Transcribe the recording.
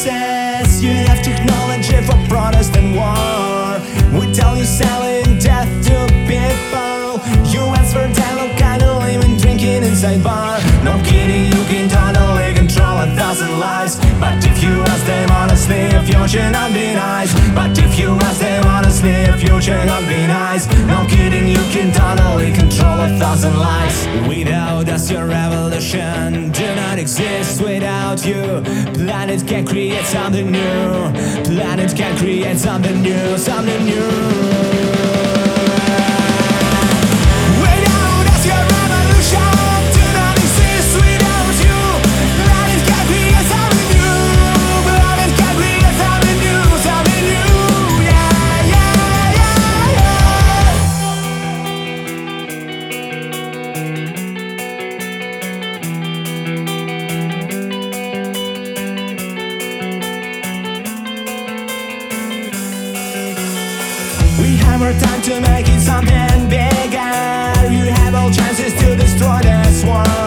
resources. You have technology for protest and war. We tell you selling death to people. You ask for dialogue, kind of living, drinking inside bar. No kidding, you can totally control 1,000 lives. But if you ask them honestly, a future not be nice. But if you ask them honestly, a future not be nice. No kidding, you can totally control 1,000 lives. Without us, your revolution do not exist. Without you, planet can create something new. Planet can create something new, something new. We have our time to make it something bigger. You have all chances to destroy this world.